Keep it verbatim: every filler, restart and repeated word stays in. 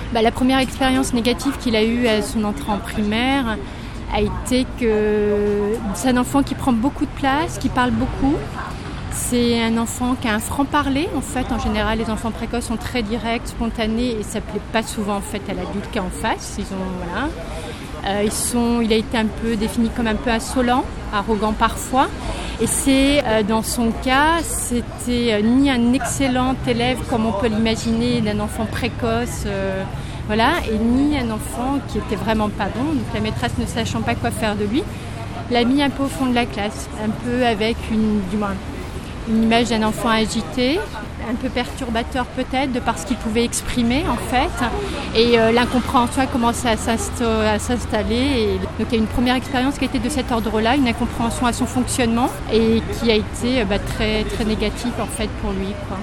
Bah, la première expérience négative qu'il a eue à son entrée en primaire a été que c'est un enfant qui prend beaucoup de place, qui parle beaucoup. C'est un enfant qui a un franc-parler. En fait, en général, les enfants précoces sont très directs, spontanés et ça ne plaît pas souvent en fait à l'adulte qui est en face. Ils ont, voilà. Euh, ils sont, il a été un peu défini comme un peu insolent, arrogant parfois. Et c'est, euh, dans son cas, c'était euh, ni un excellent élève comme on peut l'imaginer d'un enfant précoce, euh, voilà, et ni un enfant qui était vraiment pas bon. Donc la maîtresse, ne sachant pas quoi faire de lui, l'a mis un peu au fond de la classe, un peu avec une, du moins, une image d'un enfant agité, un peu perturbateur peut-être de par ce qu'il pouvait exprimer en fait, et euh, l'incompréhension a commencé à, s'insta- à s'installer. Et donc il y a une première expérience qui a été de cet ordre-là, une incompréhension à son fonctionnement et qui a été euh, bah, très très négative en fait pour lui, quoi.